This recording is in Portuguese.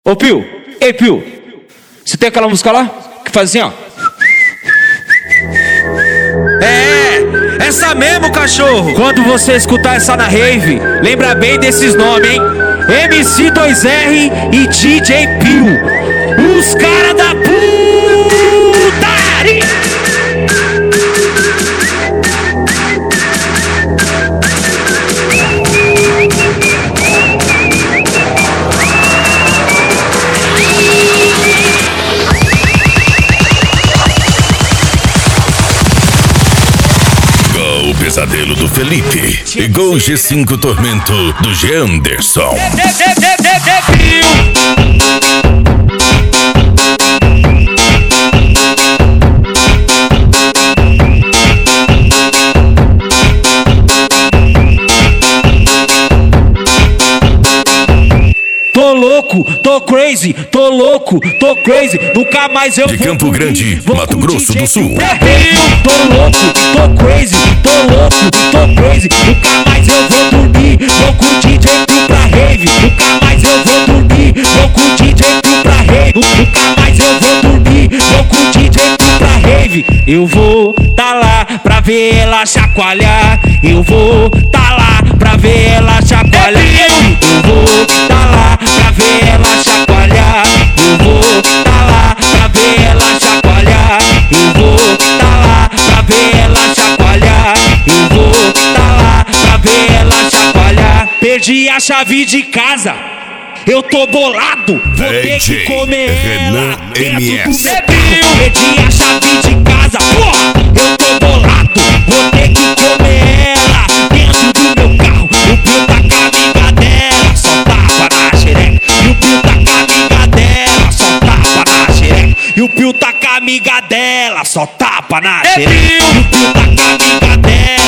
Ô Pio, ei Pio, você tem aquela música lá que faz assim, ó? É, essa mesmo, cachorro. Quando você escutar essa na rave, lembra bem desses nomes, hein? MC2R e DJ Pio, os caras da putaria. O pesadelo do Felipe e Gol G5 Tormento do Anderson. Tô louco, tô crazy, tô louco, tô crazy. Nunca mais eu De vou Campo dormir, Grande, vou Mato curtir Grosso do Sul. Tô louco, tô crazy, tô louco, tô crazy. Nunca mais eu vou dormir, vou curtir jeito pra rave. Nunca mais eu vou dormir, vou curtir jeito pra rave. Nunca mais eu vou dormir, vou curtir jeito pra rave. Eu vou tá lá pra ver ela chacoalhar. Eu vou tá lá pra ver ela chacoalhar. Eu vou tá lá pra ver ela chacoalhar. Eu vou tá lá pra ver ela chacoalhar. Eu vou tá lá pra ver ela chacoalhar. Eu vou tá lá pra ver ela chacoalhar. Perdi a chave de casa, eu tô bolado, vou ter que DJ comer Renan ela dentro do MS. meu carro. Perdi a chave de casa, porra, eu tô bolado, vou ter que comer ela dentro do meu carro. O Pio tá com a amiga dela, só tapa na xereca. E o Pio tá com a amiga dela, só tapa na xereca. E o Pio tá com a amiga dela, só tapa na xereca. E o Pio tá com a amiga dela.